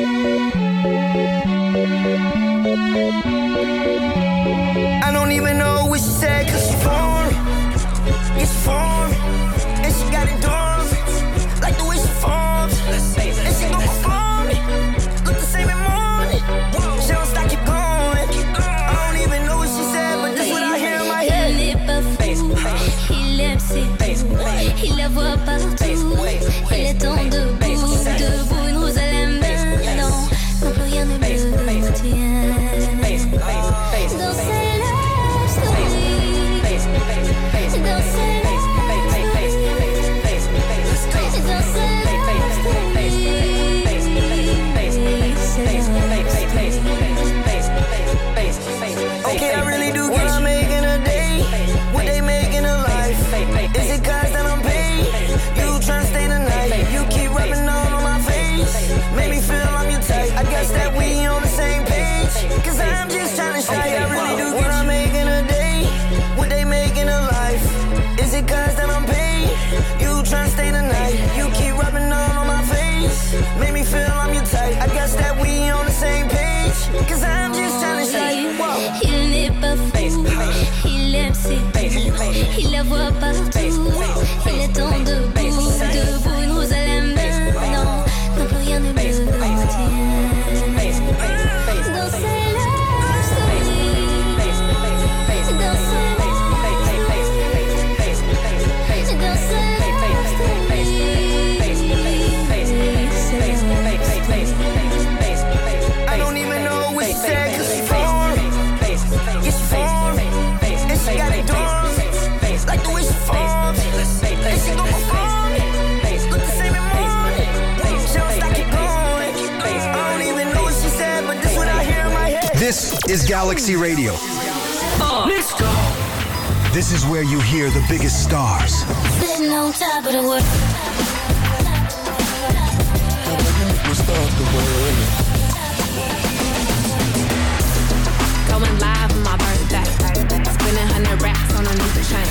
I don't even know what she said, cause she phone. It's phone. And she got it done. Like the way she forms. And she gon' perform it. Look the same in morning. She don't stop, keep going. I don't even know what she said, but this is what I hear in my head. Il n'est pas fou, il aime ses tours, il la voit partout. Il est temps debout, debout, une rose à la main. Non, non plus rien ne me tient. Dans ses love stories, dans ses love stories, dans ses love Okay, I really do get you making a day. What they making a life? Is it cause that I'm paid? You tryna stay the night. You keep rubbing on on my face. Make me feel I'm your type. I guess that we on the same page. Cause I'm just tryna show you I really do get you making a day. What they making a life? Is it cause that I'm paid? You tryna stay the night. You keep rubbing on on my face. Make me feel I'm your type. I guess that we on the same page. Cause I'm just tryna show you. Il n'est pas fou, il aime ses tours, il la voit partout. Il est temps debout, debout, une rose à la main. Non, non plus rien ne me tient. Dans ses love stories, dans ses love stories, dans ses love stories. I don't even know what she said, cause she phone. Yes, she phone. And she got it done. Like the way she forms. And she gon' perform it. Look the same in morning. She don't stop, keep going. I don't even know what she said, but this is what I hear in my head. This is Galaxy Radio. Uh, let's go. This is where you hear the biggest stars. Sitting on top of the world. Going live on my birthday. Spending hundred racks on a new chain.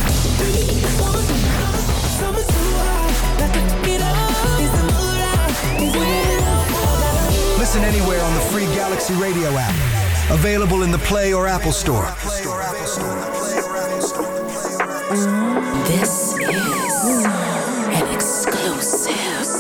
Listen anywhere on the free Galaxy Radio app. Available in the Play or Apple Store. This is an exclusive.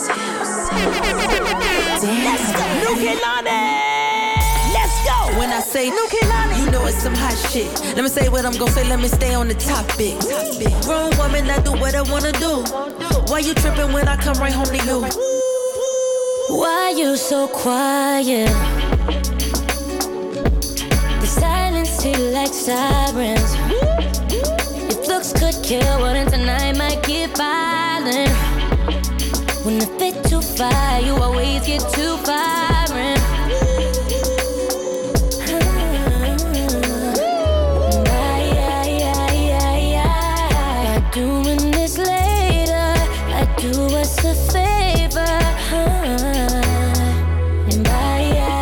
Let's go. New Kehlani. Let's go. When I say New Kehlani, you know it's some hot shit. Let me say what I'm gonna say, let me stay on the topic. Grown woman, I do what I wanna do. Why you tripping when I come right home to you? Why you so quiet? The silence till I like sirens. If looks could kill, well then tonight might get violent. When the fit too fire, you always get too firing. By doing this later, I do us a favor. And by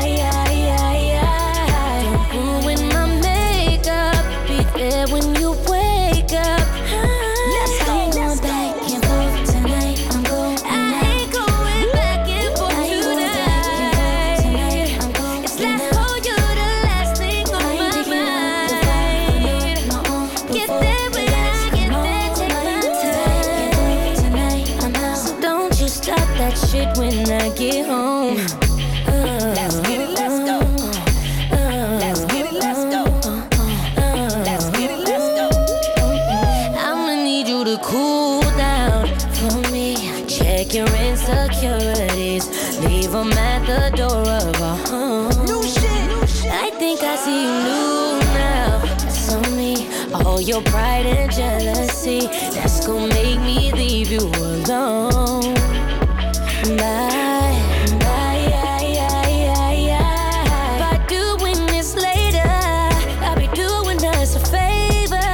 don't ruin my makeup. Be there when you wake up. Let's go. I ain't going back and forth tonight. I'm going. I ain't going back and forth tonight. It's last for you, the last thing on my mind. Get there when I get there. Take my time. So don't you stop that shit when I get home. Let's get it, let's go. Let's get it, let's go. Let's get it, let's go. I'ma need you to cool down for me. Check your insecurities. Leave them at the door of our home. New shit, new shit. I think I see you new now. That's on me. All your pride and jealousy. That's gonna make me leave you alone. Bye, bye, yeah, yeah, yeah, yeah. By doing this later, I'll be doing us a favor.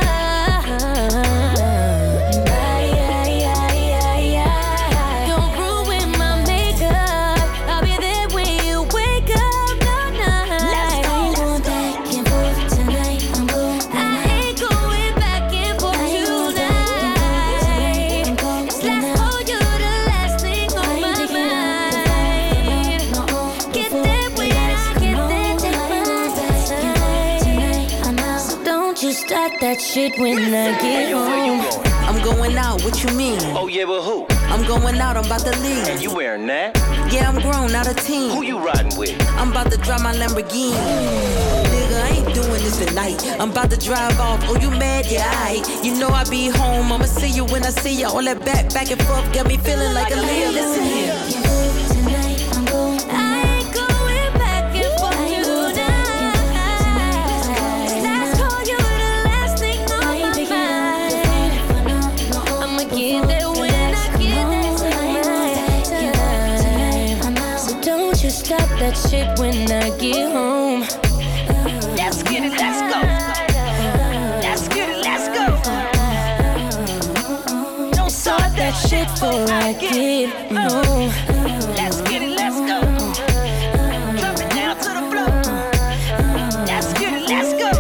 Bye, yeah, yeah, yeah, yeah. Don't ruin my makeup. I'll be there when you wake up. No, no. Let's go. I ain't going back and forth tonight. I'm going. I ain't going back and forth tonight. It's last for you, the last thing on my mind. Get there when I get there. Take my time. So don't you start that shit when I get home. I'm going out, what you mean? Oh yeah, but who? I'm going out, I'm about to leave. And you wearing that? Yeah, I'm grown, not a teen. Who you riding with? I'm about to drive my Lamborghini. Nigga, I ain't doing this tonight. I'm about to drive off. Oh, you mad? Yeah, I. You know I be home. I'ma see you when I see you. All that back, back and forth got me feeling like a Leo. Listen here. Tonight I'm going. I ain't going back and forth tonight. Last call, you the last thing on my mind. I'ma get there when I get there. Tonight. So don't you stop that shit when I get home. Let's get it, let's go. Let's get it, let's go. Don't start that shit before I get home. Let's get it, let's go. Drop it down to the floor. Let's get it, let's go.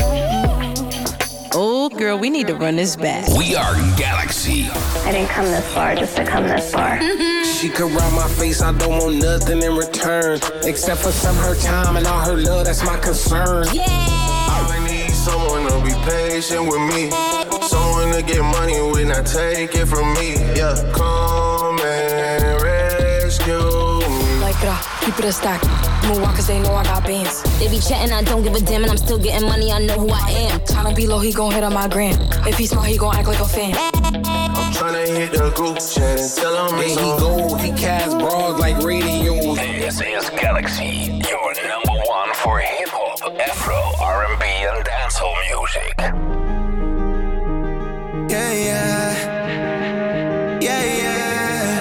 Oh, girl, we need to run this back. We are Galaxy. I didn't come this far just to come this far. She could ride my face, I don't want nothing in return. Except for some her time and all her love, that's my concern. Yeah. I need someone to be patient with me. Someone to get money when I take it from me. Yeah, come and rescue me. Like that, keep it a stack. Move on cause they know I got bands. They be chatting, I don't give a damn, and I'm still getting money, I know who I am. Tryna be low, he gon' hit on my gram. If he smart, he gon' act like a fan. I'm tryna hit the group chat and tell him Yeah, it's he on. gold, he cast broads like radios. This is Galaxy, your number one for hip hop, Afro, R and B, and dancehall music. Yeah, yeah. Yeah, yeah.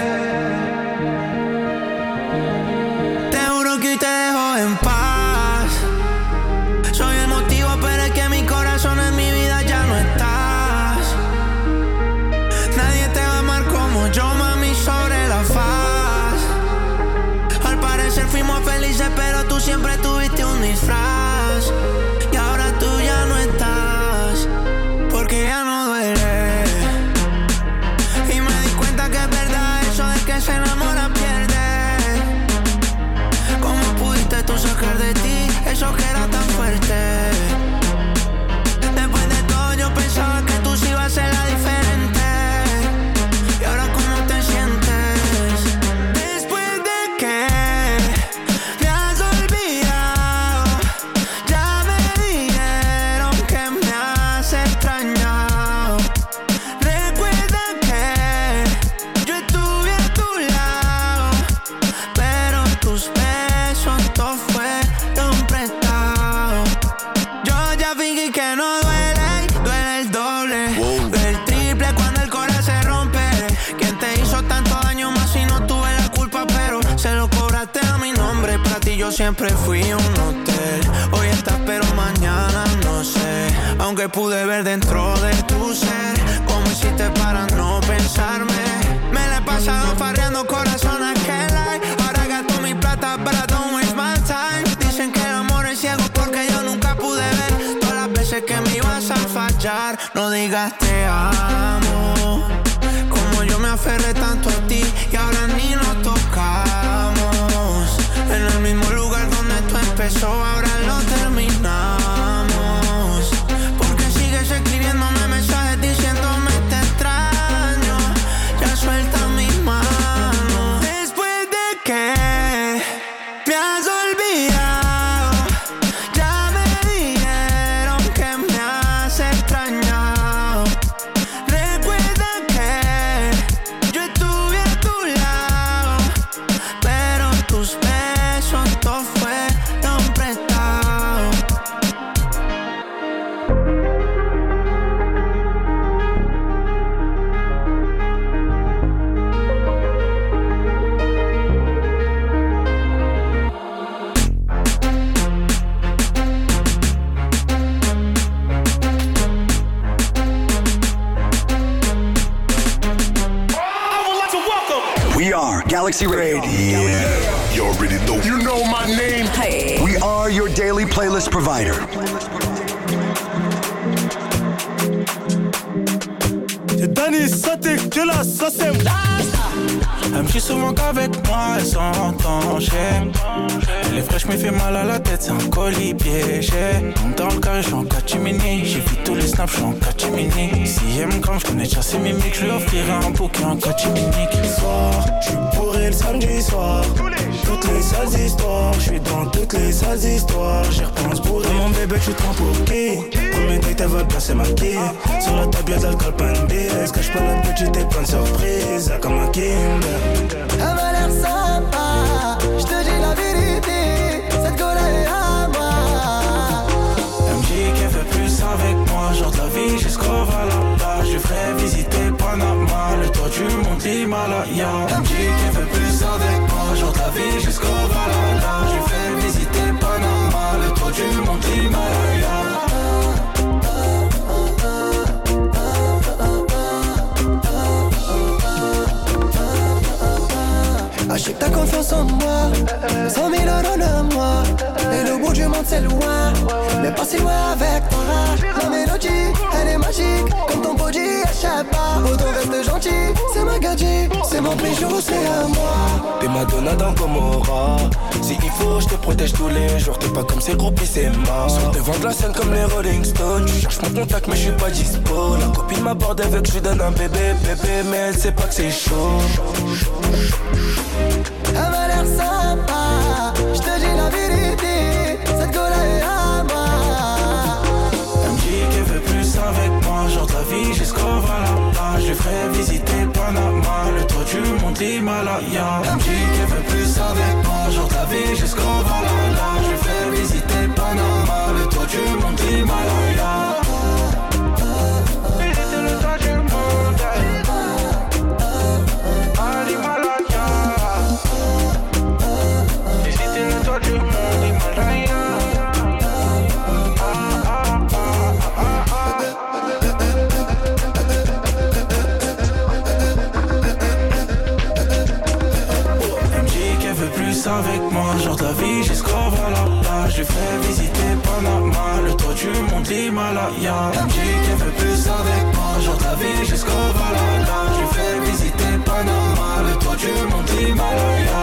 Te juro que hoy te dejo en paz. Soy el motivo, pero es que mi corazón en mi vida ya no estás. Nadie te va a amar como yo, mami, sobre la faz. Al parecer fuimos felices, pero tú siempre tuviste un disfraz. siempre fui un hotel. Hoy estás pero mañana no sé. Aunque pude ver dentro de tu ser cómo hiciste para no pensarme. Me la he pasado farreando corazón a que like. Ahora gasto mi plata but I don't waste my time. Dicen que el amor es ciego porque yo nunca pude ver todas las veces que me ibas a fallar. No digas te amo, como yo me aferré tanto a ti y ahora ni nos tocamos. En el mismo lugar donde esto empezó, ahora lo terminamos. Porque sigues escribiéndome mensajes diciéndome te extraño. Ya suelta mi mano. Después de que me has olvidado, ya me dijeron que me has extrañado. Recuerda que yo estuve a tu lado, pero tus besos todo fueron prestados. We are Galaxy Radio. You already know. You know my name. Hey. We are your daily playlist provider. C'est Danny Satek que la sauce est elle me dit souvent qu'avec moi elle s'entend j'aime. Elle est fraîche mais fait mal à la tête, c'est un colis piégé. Donc dans le carré, je suis en catimini. J'ai vu tous les snaps, je suis en catimini. Si elle me crame, je connais déjà ses mimiques. Je lui offrirai un bouquet en catimini. Soir, je suis bourré le samedi soir. Toutes les sales histoires, je suis dans toutes les sales histoires. J'y repense bourré. Mon bébé, je suis trop pour qui? Premier date, elle va passer ma quille. Sur la table, y'a d'alcool, pas une bise. Cache pas la petite et plein de surprises. Comme un Kinder. Elle m'a l'air sympa, je te dis la vérité, cette go-là est à moi. Elle me dit qu'elle veut plus avec moi, genre de la vie jusqu'au Valhalla. Je lui ferai visiter Panama, le toit du mont Himalaya. Elle me dit qu'elle veut plus avec moi, genre de la vie jusqu'au Valhalla. Je lui ferai visiter Panama, le toit du mont Himalaya. Ah, je sais que t'as confiance en moi, cent mille euros de moi. Et le bout du monde c'est loin, mais pas si loin avec toi. Ma mélodie, elle est magique, comme ton body, échappe pas. Autant reste gentil, c'est ma gadget, c'est mon bijou, c'est à moi. T'es Madonna dans Gomorrah. Si il faut, je te protège tous les jours. T'es pas comme ces groupies, c'est mort. Sur devant de la scène comme les Rolling Stones. Tu cherches mon contact, mais je suis pas dispo. La copine m'aborde avec, je lui donne un bébé, bébé, mais elle sait pas que c'est chaud. Elle m'a l'air sympa, je te dis la vérité, cette go-là est à moi. Elle me dit qu'elle veut plus avec moi, genre de la vie jusqu'au Valhalla. Je lui ferai visiter Panama, le toit du mont Himalaya. Elle me dit qu'elle veut plus avec moi, genre de la vie jusqu'au Valhalla. Je lui ferai visiter Panama, le toit du mont Himalaya. Visiter le toit du monde Himalaya. Visiter le toit du monde Himalaya. Avec moi, genre de la vie jusqu'au Valhalla. Je lui fais visiter Panama, le toit du mont Himalaya. Elle me dit qu'elle veut plus avec moi, genre de la vie jusqu'au Valhalla. Je lui fais visiter Panama, le toit du mont Himalaya.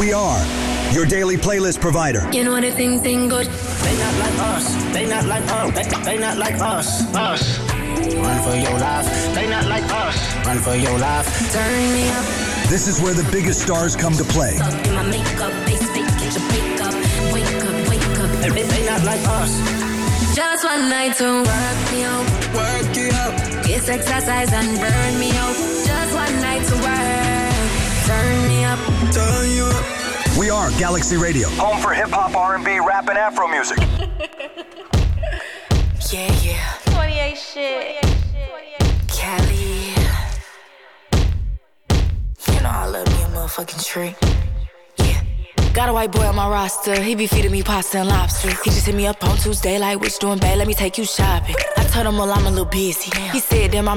We are your daily playlist provider. You know the things ain't good. They not like us. They not like us. They, they not like us. Us. Run for your life. They not like us. Run for your life. Turn me up. This is where the biggest stars come to play. Up in my makeup, face fake, get your wake up, wake up, wake up. They, they not like us. Just one night to work me out, work you out. It's exercise and burn me out. Just one night to work, turn me up, turn you up. We are Galaxy Radio, home for hip hop, R and B, rap, and Afro music. Yeah, yeah. twenty-eight shit. Cali. You know I love me a motherfucking treat. Yeah. Got a white boy on my roster. He be feeding me pasta and lobster. He just hit me up on Tuesday like, what you doing, babe? Let me take you shopping. I told him, well, I'm a little busy. He said, damn, I'm